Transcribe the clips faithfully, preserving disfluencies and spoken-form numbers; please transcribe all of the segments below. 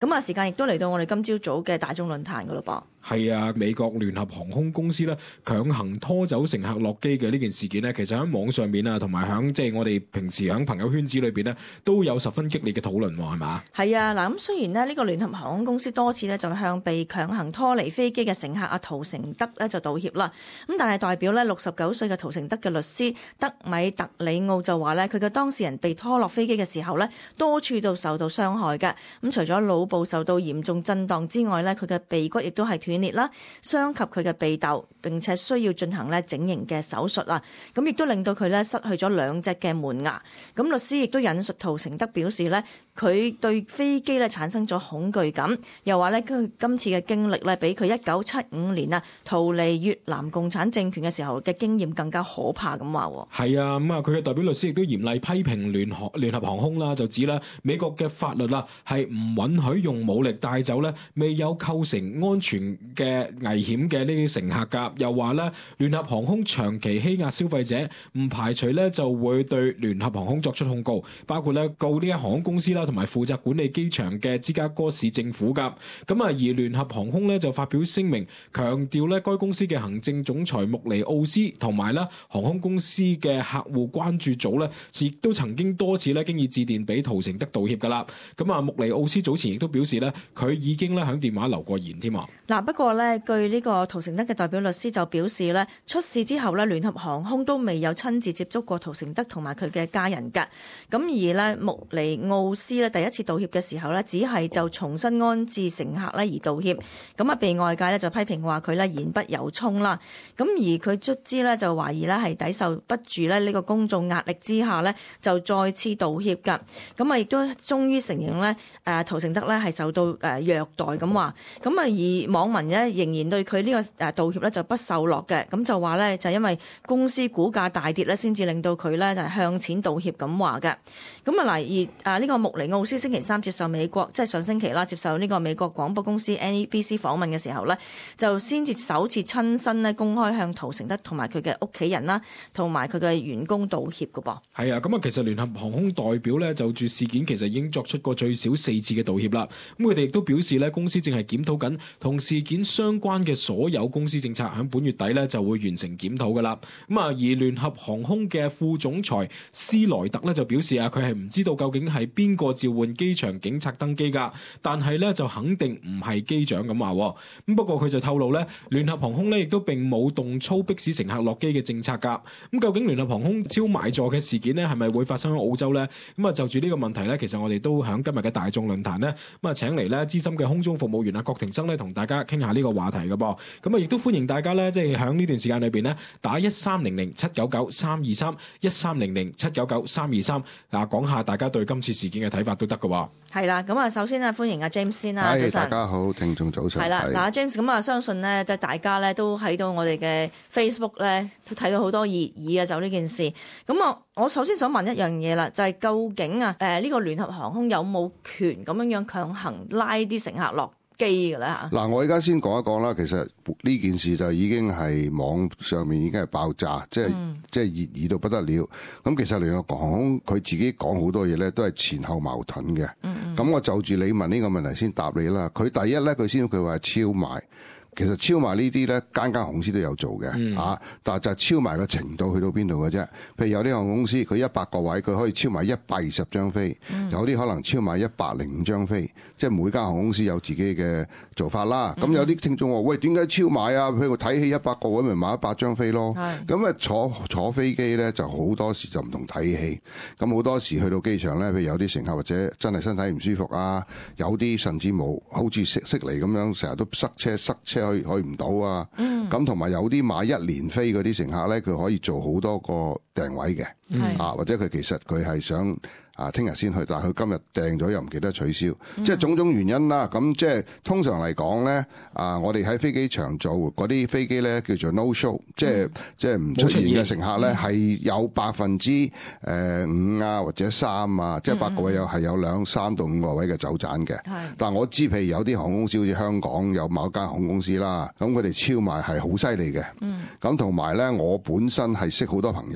咁啊，時間亦都嚟到我哋今朝早嘅大眾論壇噶咯噃。 係啊，美國聯合航空公司咧強行拖走乘客落機嘅呢件事件呢，其實喺網上面啊，同埋喺即係我哋平時喺朋友圈子裏邊呢，都有十分激烈嘅討論喎，係嘛？係啊，嗱咁雖然呢，呢個聯合航空公司多次呢就向被強行拖離飛機嘅乘客阿陶成德呢就道歉啦，咁但係代表呢六十九歲嘅陶成德嘅律師德米特里奧就話呢，佢嘅當事人被拖落飛機嘅時候呢，多處都受到傷害嘅，咁除咗腦部受到嚴重震盪之外呢，佢嘅鼻骨亦都係斷裂啦，傷及佢嘅鼻竇，並且需要進行咧整形嘅手術啦。咁亦都令到佢咧失去咗兩隻嘅門牙。咁律師亦都引述陶成德表示咧，佢對飛機咧產生咗恐懼感，又話咧佢今次嘅經歷咧比佢一九七五年啊逃離越南共產政權嘅時候嘅經驗更加可怕咁話。 係啊，咁啊佢嘅代表律師亦都嚴厲批評聯合聯合航空啦，就指啦美國嘅法律啦係唔允許用武力帶走咧未有構成安全嘅危險嘅呢啲乘客㗎，又話咧聯合航空長期欺壓消費者，唔排除咧就會對聯合航空作出控告，包括咧告呢間航空公司啦，同埋負責管理機場嘅芝加哥市政府㗎。咁啊，而聯合航空咧就發表聲明，強調咧該公司嘅行政總裁穆尼奧斯同埋咧航空公司嘅客戶關注組咧，亦都曾經多次咧經已致電俾陶成德道歉㗎啦。咁啊，穆尼奧斯早前亦都表示咧，佢已經咧響電話留過言添啊。 嗱，不過咧，據呢個陶成德嘅代表律師就表示咧，出事之後咧，聯合航空都未有親自接觸過陶成德同埋佢嘅家人㗎。咁而咧，穆尼奧斯咧第一次道歉嘅時候咧，只係就重新安置乘客咧而道歉。咁啊，被外界咧就批評話佢咧言不由衷啦。咁而佢卒之咧就懷疑咧係抵受不住咧呢個公眾壓力之下咧，就再次道歉㗎。咁啊，亦都終於承認咧，誒陶成德咧係受到誒虐待咁話。咁啊，而網民咧仍然對佢呢個誒道歉咧就不受落嘅，咁就話咧就因為公司股價大跌咧，先至令到佢咧就係向錢道歉咁話嘅。咁啊嗱，而啊呢個穆尼奧斯星期三接受美國即係上星期啦，接受呢個美國廣播公司 N B C 訪問嘅時候咧，就先至首次親身咧公開向陶成德同埋佢嘅屋企人啦，同埋佢嘅員工道歉㗎噃。 係啊，咁啊其實聯合航空代表咧就住事件其實已經作出過最少四次嘅道歉啦。咁佢哋亦都表示咧，公司正係檢討緊同事件相關嘅所有公司政策，喺本月底咧就會完成檢討噶啦。咁啊，而聯合航空嘅副總裁斯萊特咧就表示啊，佢係唔知道究竟係邊個召喚機場警察登機噶，但係咧就肯定唔係機長咁話。咁不過佢就透露咧，聯合航空咧亦都並冇動粗迫使乘客落機嘅政策噶。咁究竟聯合航空超賣座嘅事件咧係咪會發生喺澳洲咧？咁啊就住呢個問題咧，其實我哋都喺今日嘅大眾論壇咧咁啊請嚟咧資深嘅空中服務員啊郭庭生咧同大家傾下呢個話題嘅噃。咁啊亦都歡迎大家咧即係喺呢段時間裏邊咧打一三零零七九九三二三一三零零七九九三二三啊，講下大家對今次事件嘅睇法都得嘅。 係啦，咁啊首先啊歡迎阿 James 先啦，早晨。 大家好，聽眾早晨。 係啦，嗱阿 James，咁啊相信咧即係大家咧都喺到我哋嘅 Facebook 咧都睇到好多熱議啊，就呢件事。咁啊我首先想問一樣嘢啦，就係、是、究竟啊誒呢個聯合航空有冇權咁樣樣強行拉啲乘客落機嘅咧嚇？ 嗱，我而家先講一講啦。其實呢件事就已經係網上面已經係爆炸，即係、嗯、即係熱議到不得了。咁其實聯合航空佢自己講好多嘢咧，都係前後矛盾嘅。咁、嗯嗯、我就住你問呢個問題先答你啦。佢第一咧，佢先佢話超賣。其實超賣呢啲咧，間間航空公司都有做嘅、嗯啊、但係就係超賣嘅程度去到邊度嘅啫。譬如有啲航空公司，佢一百個位，佢可以超賣一百二十張飛；嗯、有啲可能超賣一百零五張飛。即係每間航空公司有自己嘅做法啦。咁、嗯、有啲聽眾話：喂，點解超賣啊？譬如睇戲一百個位，咪買一百張飛咯。咁啊，坐坐飛機咧，就好多時就唔同睇戲。咁好多時去到機場咧，譬如有啲乘客或者真係身體唔舒服啊，有啲甚至冇，好似悉悉尼咁樣，成日都塞車塞車。去去唔到啊！咁同埋有啲買一年飛嗰啲乘客咧，佢可以做好多個訂位嘅，啊或者佢其實佢係想啊聽日先去，但係佢今日訂咗又唔記得取消，嗯、即係種種原因啦。咁即係通常嚟講咧，啊我哋喺飛機場做嗰啲飛機咧叫做 no show，、嗯、即係即係唔出現嘅乘客咧係、嗯、有百分之誒五啊或者三啊，即係八個位有係有兩三到五個位嘅走盞嘅。但係我知譬如有啲航空公司好似香港有某間航空公司啦，咁佢哋超賣係好犀利嘅。咁同埋咧，我本身係識好多朋友。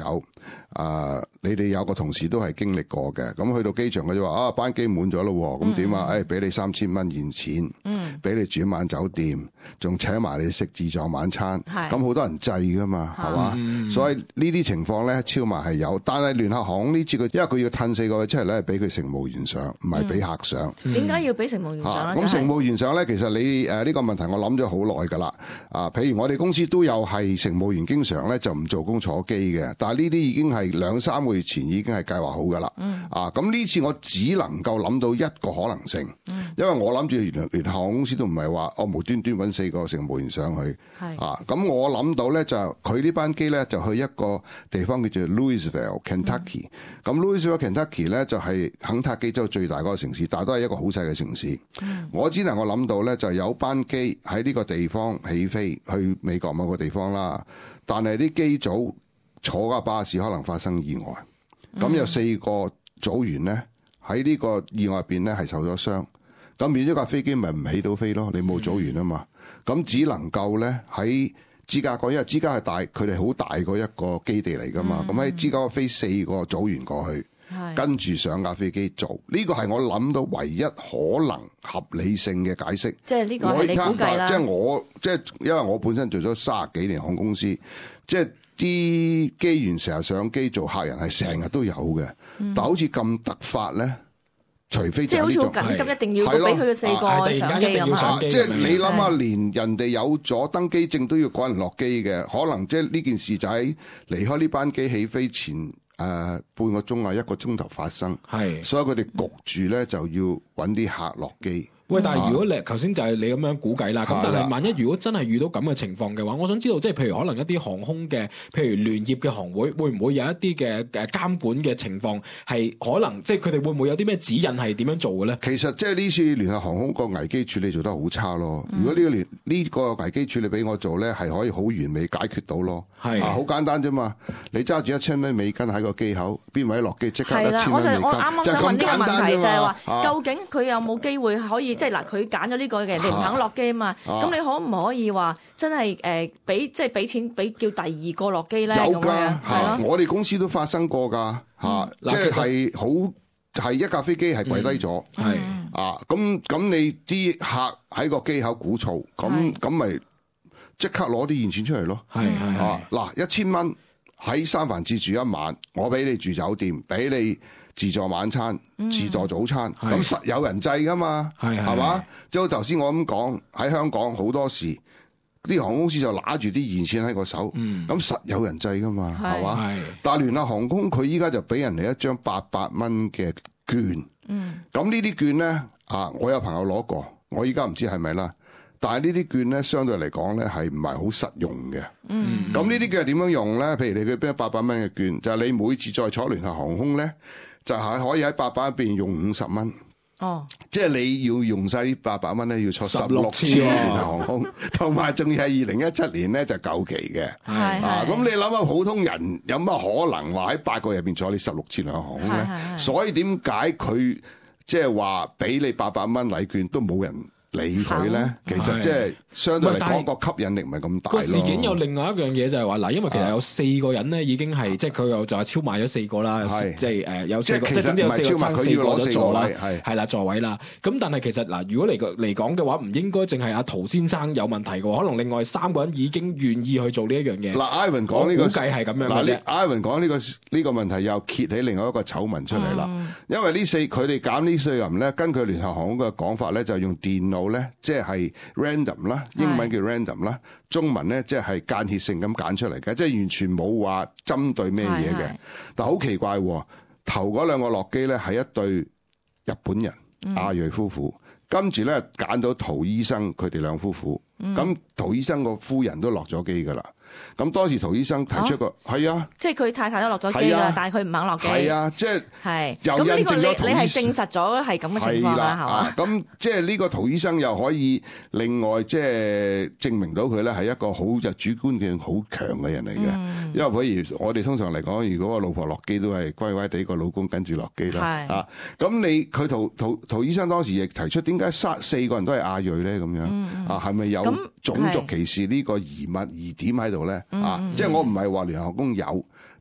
啊、呃，你哋有個同事都係經歷過嘅，咁去到機場佢就話啊班機滿咗咯，咁點啊？誒俾、哎、你三千蚊現錢，嗯，俾你住一晚酒店，仲請埋你食自助晚餐，咁好多人制噶嘛，係嘛？嗯、所以呢啲情況咧超賣係有，但係聯合航空呢次佢因為佢要褪四個位出嚟咧，俾佢乘務員上，唔係俾客上。 點解、嗯、要俾乘務員上咧？咁、 啊、乘務員上咧，其實你誒呢、呃這個問題我諗咗好耐㗎啦。啊，譬如我哋公司都有係乘務員經常咧就唔做工坐機嘅，但係呢啲已經係兩三個月前已經係計劃好㗎啦。嗯、啊，咁呢次我只能夠諗到一個可能性，嗯、因為我諗住聯聯合航空公司都唔係話我無端端揾四個乘務員上去。是啊，咁我諗到咧就佢呢班機咧就去一個地方叫做 Louisville, Kentucky、嗯。咁 Louisville, Kentucky 咧就係肯塔基州最大嗰個城市，但係都係一個好細嘅城市。嗯、我只能夠諗到咧就有班機喺呢個地方起飛去美國某個地方啦，但係啲機組坐架巴士可能發生意外，咁、嗯、有四個組員咧喺呢個意外入邊咧係受咗傷，咁變咗架飛機咪唔起到飛咯？你冇組員啊嘛，咁、嗯、只能夠咧喺芝加哥，因為芝加哥係大，佢哋好大個一個基地嚟噶嘛，咁喺、嗯、芝加哥飛四個組員過去。跟住上架飛機做，呢個係我諗到唯一可能合理性嘅解釋。即係呢個係你估計啦。即係我即係因為我本身做咗三十幾年航空公司，即係啲機員成日上機做客人係成日都有嘅，嗯、但好似咁突發咧，除非即係好似好緊急，一定要俾佢四個上機咁啊！ 即係你諗下，連人哋有咗登機證都要趕人落機嘅，可能即係呢件事就喺離開呢班機起飛前誒、呃、半個鐘啊一個鐘頭發生，係，所以佢哋焗住咧就要揾啲客落機。喂，但係如果你頭先就係你咁樣估計啦，咁但係萬一如果真係遇到咁嘅情況嘅話，我想知道即係譬如可能一啲航空嘅，譬如聯業嘅行會，會唔會有一啲嘅誒監管嘅情況係可能即係佢哋會唔會有啲咩指引係點樣做嘅咧？其實即係呢次聯合航空個危機處理做得好差咯。嗯、如果呢個聯呢個危機處理俾我做咧，係可以好完美解決到咯。係啊，好簡單啫嘛。你揸住一千蚊美金喺個機口，邊位落機即刻一千蚊美金。我就我啱啱想問呢個問題就係話，啊、究竟佢有冇機會可以？即係嗱，佢揀咗呢個嘅，你唔肯落機啊嘛？咁、啊、你可唔可以話真係誒俾即係俾錢俾叫第二個落機咧？有㗎，係咯。我哋公司都發生過㗎嚇，即係好係一架飛機係跪低咗，係、嗯、啊咁咁你啲客喺個機口鼓噪，咁咁咪即刻攞啲現錢出嚟咯。係係啊嗱，一千蚊喺三藩市住一晚，我俾你住酒店，俾你自助晚餐、自助早餐，咁、嗯、實有人制噶嘛？係係嘛？即係好頭先我咁講，喺香港好多時啲航空公司就揦住啲現錢喺個手，咁、嗯、實有人制噶嘛？係嘛？係。但係聯合航空佢依家就俾人哋一張八百蚊嘅券，咁呢啲券咧啊，我有朋友攞過，我依家唔知係咪啦。但係呢啲券咧，相對嚟講咧係唔係好實用嘅。嗯，咁呢啲券係點樣用咧？譬如你佢俾八百蚊嘅券，就係、是、你每次再坐聯合航空咧，就係、是、可以喺八百入邊用五十蚊。哦，即係你要用晒呢八百蚊咧，要坐十六次聯合航空，同埋仲要係二零一七年咧就夠期嘅。係啊，咁你諗下普通人有乜可能話喺八個入邊坐你十六次聯合航空咧？所以點解佢即係話俾你八百蚊禮券都冇人理佢咧？其實即係相對嚟講個吸引力唔係咁大咯。個事件有另外一樣嘢就係話嗱，因為其實有四個人咧已經係即係佢又就係超賣咗四個啦，即係誒有四個，即係總之有四個爭四個攞咗座啦，係係啦座位啦。咁但係其實嗱，如果嚟嚟講嘅話，唔應該淨係阿陶先生有問題嘅，可能另外三個人已經願意去做呢一樣嘢。嗱，Ivan 講呢個估計係咁樣嘅啫。Ivan 講呢個呢個問題又揭起另外一個醜聞出嚟啦。因為呢四佢哋揀呢四個人咧，根據聯合航空嘅講法咧，就用電腦咧，即係 random 啦，英文叫 random 啦，中文咧即係間歇性咁揀出嚟嘅，即係完全冇話針對咩嘢嘅。但好奇怪，頭嗰兩個落機咧係一對日本人亞裔夫婦，跟住咧揀到陶醫生佢哋兩夫婦，咁陶醫生個夫人都落咗機噶啦。咁當時陶醫生提出個係、哦、啊，即係佢太太都落咗機啦，啊、但係佢唔肯落機。係啊，即係係。咁呢個你你係證實咗係咁嘅情況啦，係嘛？咁即係呢個陶醫生又可以另外即係證明到佢咧係一個好有主觀嘅好強嘅人嚟嘅。嗯、因為譬如我哋通常嚟講，如果個老婆落機都係乖乖地個老公跟住落機啦。係啊，咁你佢陶陶陶醫生當時亦提出點解三四個人都係亞裔咧？咁樣、嗯、啊，係咪有種族歧視呢個疑問疑點喺度咧？啊，嗯、即係我唔係話聯合航空有，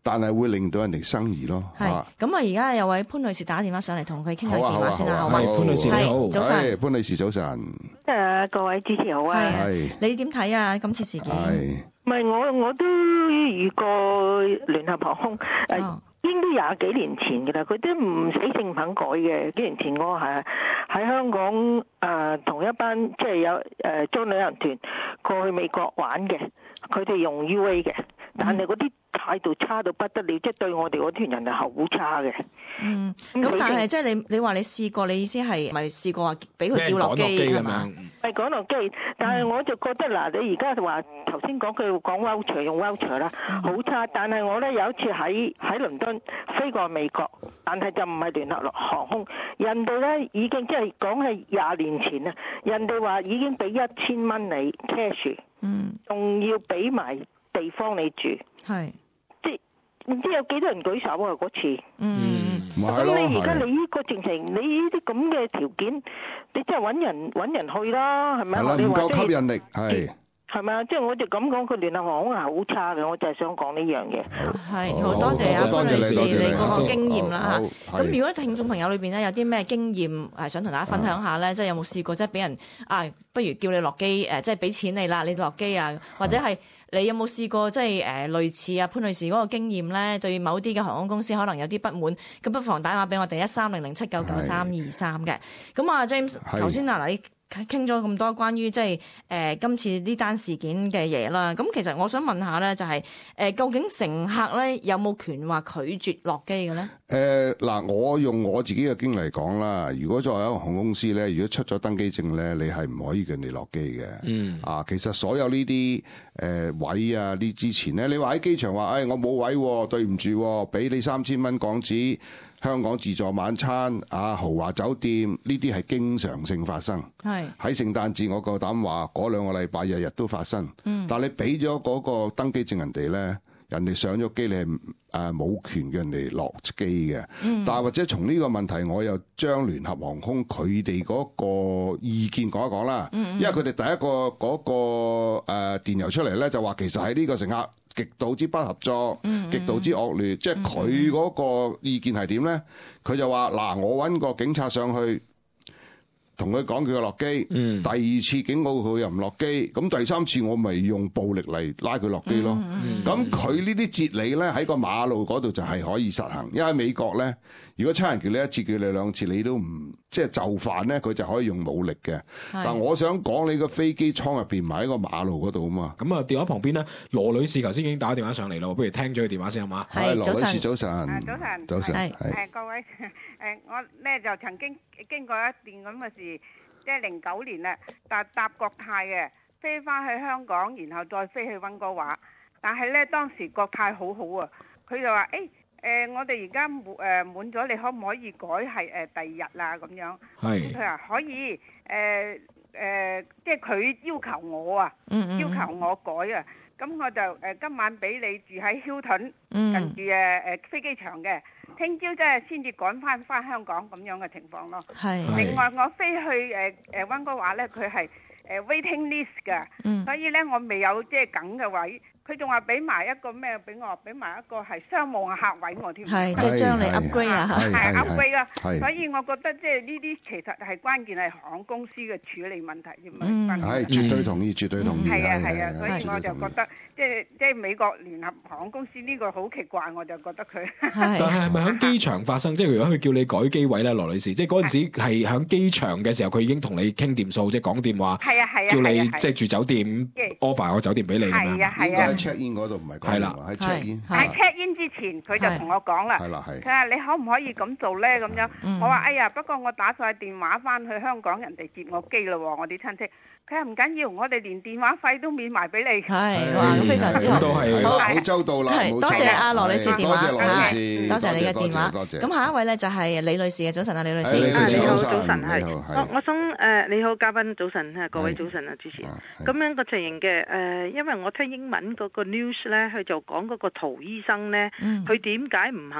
但係會令到人哋生疑咯。 係咁啊！而家有位潘女士打電話上嚟，同佢傾下電話先啦，好嘛？ 潘女士你好， 早晨， 潘女士早晨。 誒，各位主持好啊！ 係你點睇啊？今次事件係唔係我我都遇過聯合航空誒。 哦應該廿幾年前嘅啦，佢都唔死性唔肯改嘅。幾年前我係喺香港誒同、呃、一班即係有誒將旅行團過去美國玩嘅，佢哋用 U A 嘅，但係嗰啲態度差到不得了，即係對我哋嗰團人係好差嘅。 嗯，咁但係即係你你話你試過，你意思係咪試過話俾佢掉落機係嘛？ 係講落機，但係我就覺得嗱，你而家就話頭先講佢講 voucher 用 voucher 啦，好差。但係我咧有一次喺喺倫敦飛過美國，但係就唔係聯合航空，人哋咧已經即係講係廿年前啦，人哋話已經俾一千蚊你 cash， 嗯，仲要俾埋地方你住， 係。 唔知有幾多人舉手啊？嗰次， 嗯， 咁你而家你呢個正情，你呢啲咁嘅條件，你真係揾人揾人去啦，係咪？ 係啦，唔夠吸引力，係。 係咪啊？即係我就咁講，佢聯合航空係好差嘅，我就係想講呢樣嘢。 係，好多謝啊潘女士你嗰個經驗啦嚇。咁如果聽眾朋友裏邊咧有啲咩經驗係想同大家分享下咧，即係有冇試過即係俾人啊，不如叫你落機誒，即係俾錢你啦，你落機啊，或者係你有冇試過即係誒類似啊潘女士嗰個經驗咧？對某啲嘅航空公司可能有啲不滿，咁不妨打電話俾我哋一三零零七九九三二三嘅。咁啊 James 頭先啊嗱你。傾咗咁多關於即係誒今次呢單事件嘅嘢啦，咁其實我想問下咧，就係、是、誒、呃、究竟乘客咧有冇權話拒絕落機嘅咧？ 誒嗱、呃，我用我自己嘅經歷嚟講啦，如果作為一個航空公司咧，如果出咗登機證咧，你係唔可以叫人哋落機嘅。嗯。啊，其實所有呢啲誒位啊，呢之前咧，你話喺機場話，誒、哎、我冇位、啊，對唔住，俾你三千蚊港紙。香港自助晚餐啊，豪華酒店呢啲係經常性發生。係喺聖誕節，我夠膽話嗰兩個禮拜日日都發生。嗯，但係你俾咗嗰個登機證人哋咧，人哋上咗機，你係誒冇權叫人哋落機嘅。嗯，但係或者從呢個問題，我又將聯合航空佢哋嗰個意見講一講啦。嗯，因為佢哋第一個嗰個誒電郵出嚟咧，就話其實喺呢個乘客極度之不合作，嗯嗯極度之惡劣，即係佢嗰個意見係點咧？佢就話嗱，我揾個警察上去，同佢講佢落機，嗯、第二次警告佢又唔落機，咁第三次我咪用暴力嚟拉佢落機咯。咁佢呢啲哲理咧喺個馬路嗰度就係可以實行，因為喺美國咧，如果差人叫你一次叫你兩次，你都唔即係就範咧，佢就可以用武力嘅。但我想講你個飛機艙入邊唔係喺個馬路嗰度啊嘛。 咁啊，電話旁邊咧，羅女士頭先已經打電話上嚟咯，不如聽咗佢電話先好嘛？ 係，羅女士早晨。 早晨， 早晨， 係各位誒，我咧就曾經經過一段咁嘅事，即係零九年啦，搭搭國泰嘅飛翻去香港，然後再飛去溫哥華，但係咧當時國泰好好啊，佢就話誒。誒、呃，我哋而家滿誒滿咗，你可唔可以改係誒、呃、第二日啦咁樣？係。佢話可以，誒、呃、誒、呃，即係佢要求我啊，嗯嗯要求我改啊。咁我就誒、呃、今晚俾你住喺 Hilton，近住誒誒飛機場嘅，聽朝即係先至趕翻翻香港咁樣嘅情況咯。係。另外我飛去誒誒溫哥華咧，佢係誒 waiting list 㗎，嗯、所以咧我未有即係梗嘅位。佢仲話俾埋一個咩俾我，俾埋一個係商務客位我添， 係即係將你 upgrade 啊， 係 upgrade 啊，所以我覺得即係呢啲其實係關鍵係航空公司嘅處理問題啫嘛。 嗯，係絕對同意，絕對同意。 係啊係啊，所以我就覺得即係即係美國聯合航空公司呢個好奇怪，我就覺得佢。 但係係咪喺機場發生？即係如果佢叫你改機位咧，羅女士，即係嗰陣時係喺機場嘅時候，佢已經同你傾掂數，即係講電話， 係啊係啊， 叫你即係住酒店 offer 個酒店俾你咁樣。 係啊係啊。 check in 嗰度唔係講電話，喺 check in。 喺 check in 之前，佢就同我講啦。係啦係。佢話你可唔可以咁做咧？咁樣，我話哎呀，不過我打晒電話翻去香港，人哋接我機啦喎，我啲親戚。佢話唔緊要，我哋連電話費都免埋俾你。 係，哇，非常之好。 都係好周到啦。 係，多謝阿羅女士電話。 多謝羅女士， 多謝你嘅電話。 多謝。 咁下一位咧就係李女士嘅，早晨啊，李女士。 你好，早晨係。我我想誒，你好，嘉賓早晨，各位早晨啊，主持。咁樣個情形嘅誒，因為我聽英文嗰個 news 咧，佢就講嗰個陶醫生咧，佢點解唔肯落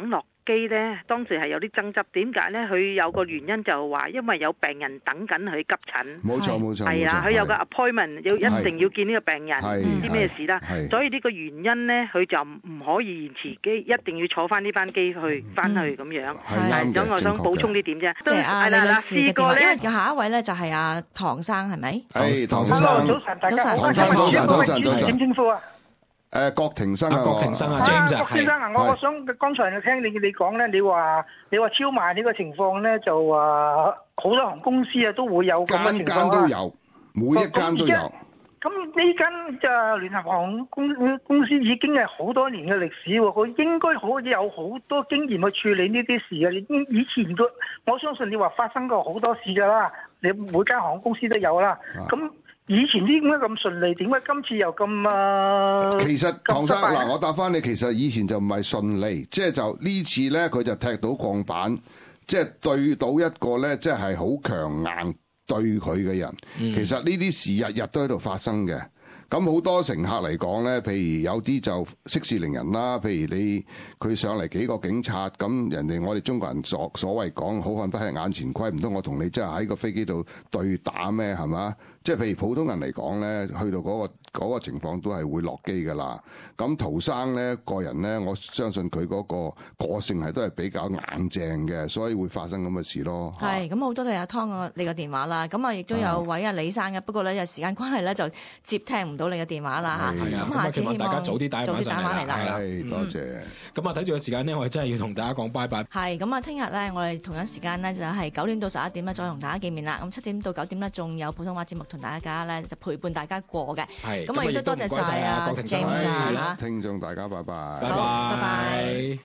機咧，當時係有啲爭執。點解咧？佢有個原因就係話，因為有病人等緊佢急診。 冇錯冇錯。 係啊，佢有個 appointment 要一定要見呢個病人， 係唔知咩事啦。 係所以呢個原因咧，佢就唔可以延遲機，一定要坐翻呢班機去翻去咁樣。 係啱嘅， 咁我想補充呢點啫。 謝阿李女士嘅電話，因為咧， 下一位咧就係阿唐生，係咪？ 係唐生， 早晨，大家好， 早晨早晨早晨早晨點稱呼啊？ 誒郭庭生啊， 郭庭生啊啊， ，James 啊， 郭先生啊，我係我想剛才聽你你講咧，你話你話超賣呢個情況咧，就話好多航空公司啊都會有咁嘅情間間況啊。 都有，每一間都有。 咁呢間就聯合航空公公司已經係好多年嘅歷史喎，佢應該可以有好多經驗去處理呢啲事啊！你以前個我相信你話發生過好多事㗎啦，你每間航空公司都有啦。咁、啊、以前啲點解咁順利？點解今次又咁啊？ 其實唐生嗱，我我答翻你，其實以前就唔係順利，即係就呢次咧，佢就踢到鋼板，即係對到一個咧，即係好強硬對佢嘅人。其實呢啲事日日都喺度發生嘅。咁好多乘客嚟講咧，譬如有啲就息事寧人啦，譬如你佢上嚟幾個警察，咁人哋我哋中國人所所謂講好漢不吃眼前虧，唔通我同你真係喺個飛機度對打咩？係嘛？即係譬如普通人嚟講咧，去到嗰個嗰個情況都係會落機㗎啦。咁陶生咧個人咧，我相信佢嗰個個性係都係比較硬淨嘅，所以會發生咁嘅事咯。 係咁好多謝阿湯個你個電話啦。咁啊亦都有位阿李生嘅，不過咧有時間關係咧就接聽唔到你嘅電話啦嚇。 係啊， 咁下次希望大家早啲打早啲打返嚟啦。 係多謝。 咁啊睇住個時間咧，我哋真係要同大家講拜拜。 係咁啊，聽日咧我哋同樣時間咧就係九點到十一點咧再同大家見面啦。咁七點到九點咧仲有普通話節目同大家咧就陪伴大家過嘅。 係咁啊亦都多謝晒啊 James 啊嚇。 聽眾大家拜拜。 拜好拜拜拜。